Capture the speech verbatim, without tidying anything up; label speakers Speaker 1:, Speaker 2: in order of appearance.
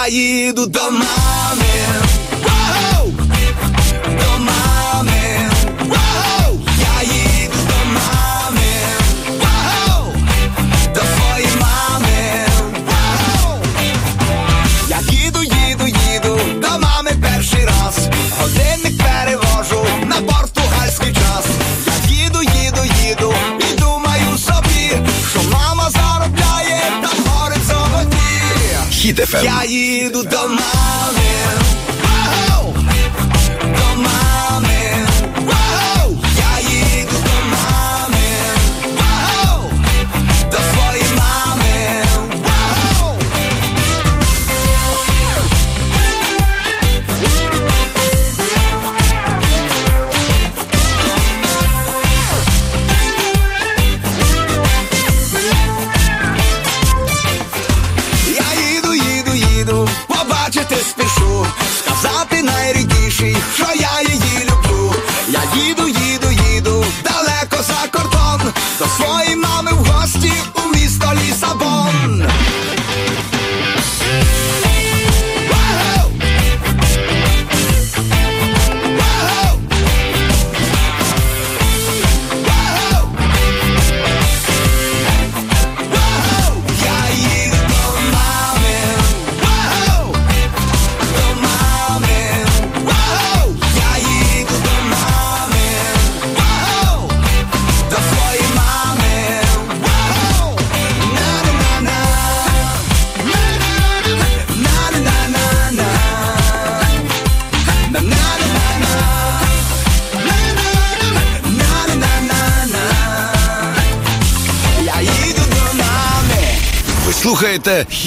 Speaker 1: Я їду до мами, воу, до мами, воу. Я їду до мами, воу, до своєї мами, воу. Я їду, їду, їду до мами перший раз. Годинник перевожу на португальський час. Я їду, їду, їду і думаю собі, що мама заробляє там гори золоті. Хіт еф ем. Я їду до мами, воу, до мами, воу. Я їду до мами, воу, до своєї мами, воу. Я їду, їду, їду, побачити спішу, сказати найріднішій, що я її люблю. Я їду, їду, їду, далеко за кордон, до своєї мами в гості у місто Лісабон. Воу! Воу! Воу! Воу! Я їду до мами, воу, до мами, воу. Я їду до мами, воу, до своєї мами, воу. На-на-на-на, на-на-на-на, на-на-на-на, на-на-на-на. Я їду до мами. Ви слухаєте